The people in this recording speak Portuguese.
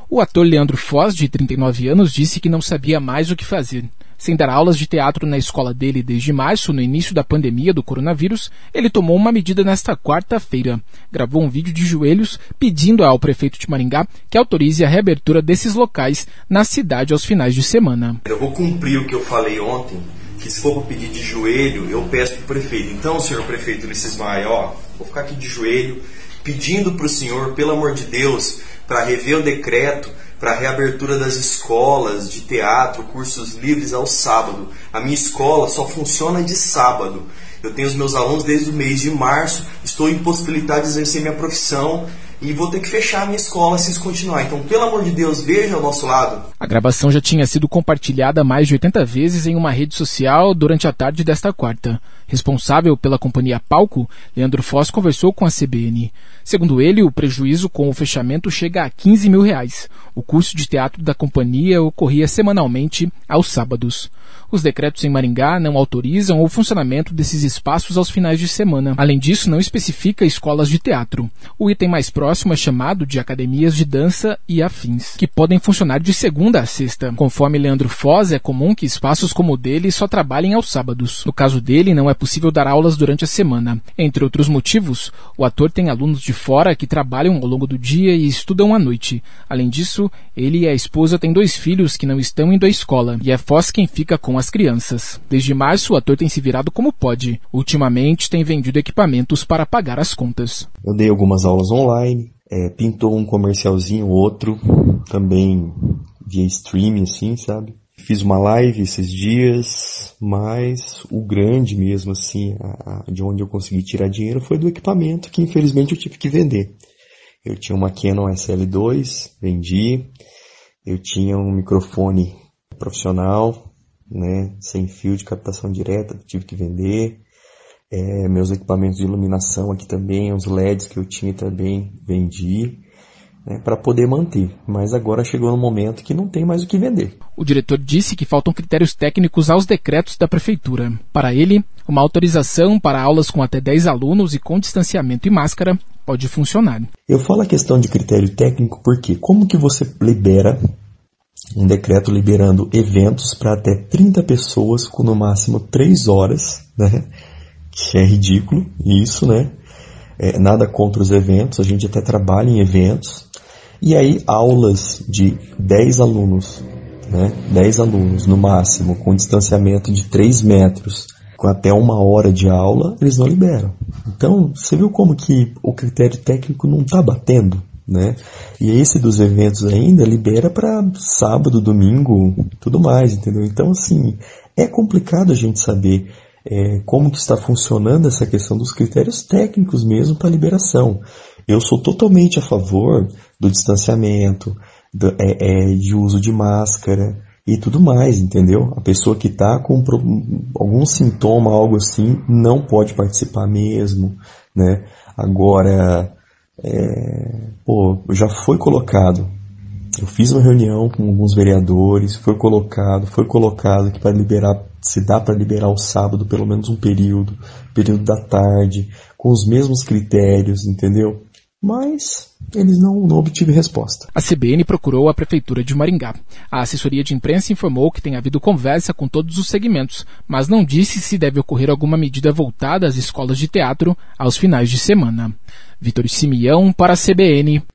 O ator Leandro Foz, de 39 anos, disse que não sabia mais o que fazer. Sem dar aulas de teatro na escola dele desde março, no início da pandemia do coronavírus, ele tomou uma medida nesta quarta-feira. Gravou um vídeo de joelhos pedindo ao prefeito de Maringá que autorize a reabertura desses locais na cidade aos finais de semana. Eu vou cumprir o que eu falei ontem, que se for para pedir de joelho, eu peço para o prefeito. Então, senhor prefeito Ulisses Maia, vou ficar aqui de joelho, pedindo para o senhor, pelo amor de Deus, para rever o decreto, para a reabertura das escolas de teatro, cursos livres ao sábado. A minha escola só funciona de sábado. Eu tenho os meus alunos desde o mês de março, estou impossibilitado de exercer minha profissão e vou ter que fechar a minha escola se isso continuar. Então, pelo amor de Deus, veja ao nosso lado. A gravação já tinha sido compartilhada mais de 80 vezes em uma rede social durante a tarde desta quarta. Responsável pela companhia Palco, Leandro Foz conversou com a CBN. Segundo ele, o prejuízo com o fechamento chega a R$15 mil. O curso de teatro da companhia ocorria semanalmente aos sábados. Os decretos em Maringá não autorizam o funcionamento desses espaços aos finais de semana. Além disso, não especifica escolas de teatro. O item mais próximo é chamado de academias de dança e afins, que podem funcionar de segunda a sexta. Conforme Leandro Foz, é comum que espaços como o dele só trabalhem aos sábados. No caso dele, não é possível dar aulas durante a semana. Entre outros motivos, o ator tem alunos de fora que trabalham ao longo do dia e estudam à noite. Além disso, ele e a esposa têm 2 filhos que não estão indo à escola, e é Foz quem fica com as crianças. Desde março, o ator tem se virado como pode. Ultimamente, tem vendido equipamentos para pagar as contas. Eu dei algumas aulas online, pintou um comercialzinho, outro, também via streaming, assim, sabe? Fiz uma live esses dias, mas o grande mesmo, assim, de onde eu consegui tirar dinheiro foi do equipamento, que infelizmente eu tive que vender. Eu tinha uma Canon SL2, vendi. Eu tinha um microfone profissional, né, sem fio de captação direta, tive que vender. Meus equipamentos de iluminação aqui também, os LEDs que eu tinha também vendi, né, para poder manter. Mas agora chegou no momento que não tem mais o que vender. O diretor disse que faltam critérios técnicos aos decretos da prefeitura. Para ele, uma autorização para aulas com até 10 alunos e com distanciamento e máscara pode funcionar. Eu falo a questão de critério técnico porque como que você libera um decreto liberando eventos para até 30 pessoas com no máximo 3 horas, né? Que é ridículo isso, né? Nada contra os eventos, a gente até trabalha em eventos. E aí aulas de 10 alunos, né? 10 alunos no máximo, com distanciamento de 3 metros, com até 1 hora de aula, eles não liberam. Então, você viu como que o critério técnico não está batendo? Né? E esse dos eventos ainda libera para sábado, domingo, tudo mais, entendeu? Então, assim, é complicado a gente saber como que está funcionando essa questão dos critérios técnicos mesmo para liberação. Eu sou totalmente a favor do distanciamento, de uso de máscara e tudo mais, entendeu? A pessoa que está com algum sintoma, algo assim, não pode participar mesmo, né? Agora... já foi colocado, eu fiz uma reunião com alguns vereadores, foi colocado que se dá para liberar o sábado pelo menos um período da tarde, com os mesmos critérios, entendeu? Mas eles não obtiveram resposta. A CBN procurou a Prefeitura de Maringá. A assessoria de imprensa informou que tem havido conversa com todos os segmentos, mas não disse se deve ocorrer alguma medida voltada às escolas de teatro aos finais de semana. Vitor Simeão para a CBN.